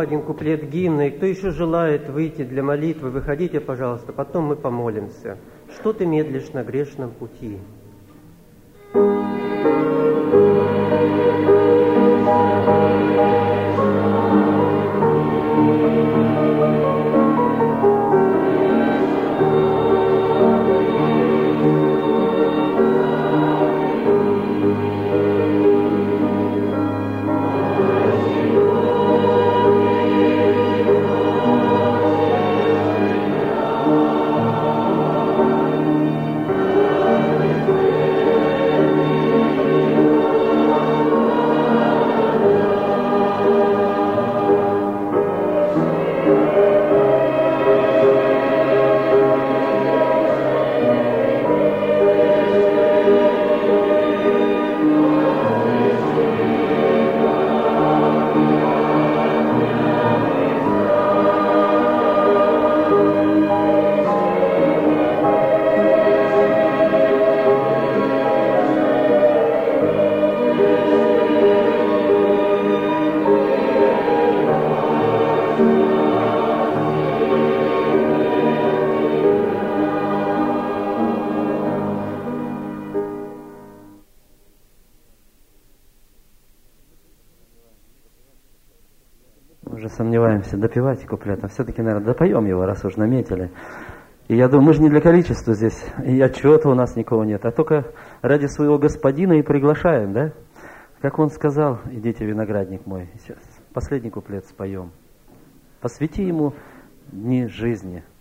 один куплет гимна, и кто еще желает выйти для молитвы, выходите, пожалуйста, потом мы помолимся. Что ты медлишь на грешном пути? Сомневаемся, допевать куплет, а все-таки, наверное, допоем его, раз уж наметили. И я думаю, мы же не для количества здесь, и отчета у нас никого нет, а только ради своего господина и приглашаем, да? Как он сказал, идите, виноградник мой, сейчас последний куплет споем. Посвяти ему дни жизни.